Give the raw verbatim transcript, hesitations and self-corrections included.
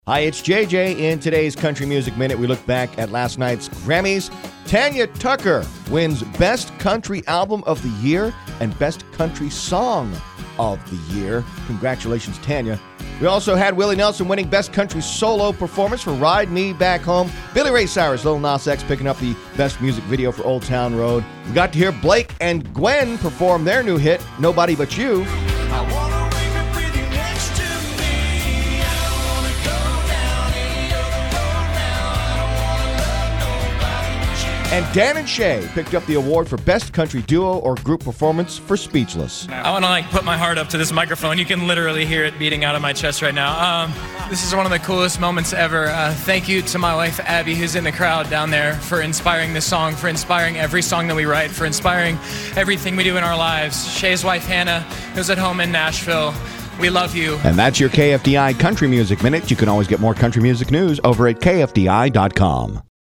Hi, it's J J. In today's Country Music Minute, we look back at last night's Grammys. Tanya Tucker wins Best Country Album of the Year and Best Country Song of the Year. Congratulations, Tanya. We also had Willie Nelson winning Best Country Solo Performance for Ride Me Back Home. Billy Ray Cyrus, Lil Nas X picking up the Best Music Video for Old Town Road. We got to hear Blake and Gwen perform their new hit, Nobody But You. I wanna wake up with you next to me. I don't wanna go down any other road now. I don't wanna love nobody but you. And Dan and Shay picked up the award for Best Country Duo or Group Performance for Speechless. I want to like put my heart up to this microphone. You can literally hear it beating out of my chest right now. Um, this is one of the coolest moments ever. Uh, thank you to my wife, Abby, who's in the crowd down there, for inspiring this song, for inspiring every song that we write, for inspiring everything we do in our lives. Shay's wife, Hannah, who's at home in Nashville. We love you. And that's your K F D I Country Music Minute. You can always get more country music news over at K F D I dot com.